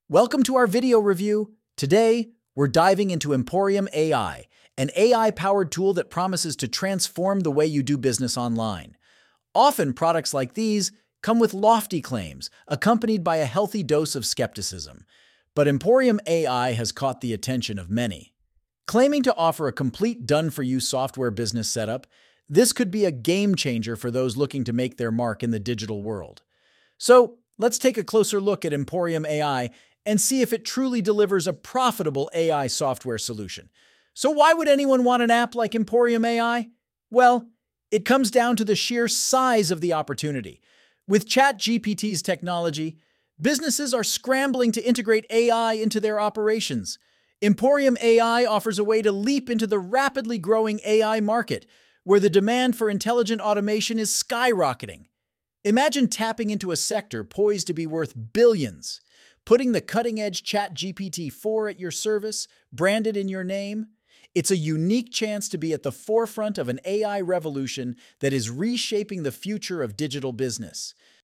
Welcome to our video review. Today, we're diving into Emporium AI, an AI-powered tool that promises to transform the way you do business online. Often, products like these come with lofty claims, accompanied by a healthy dose of skepticism. But Emporium AI has caught the attention of many. Claiming to offer a complete done-for-you software business setup, this could be a game changer for those looking to make their mark in the digital world. So, let's take a closer look at Emporium AI and see if it truly delivers a profitable AI software solution. So why would anyone want an app like Emporium AI? Well, it comes down to the sheer size of the opportunity. With ChatGPT's technology, businesses are scrambling to integrate AI into their operations. Emporium AI offers a way to leap into the rapidly growing AI market, where the demand for intelligent automation is skyrocketing. Imagine tapping into a sector poised to be worth billions. Putting the cutting-edge ChatGPT 4 at your service, branded in your name, it's a unique chance to be at the forefront of an AI revolution that is reshaping the future of digital business.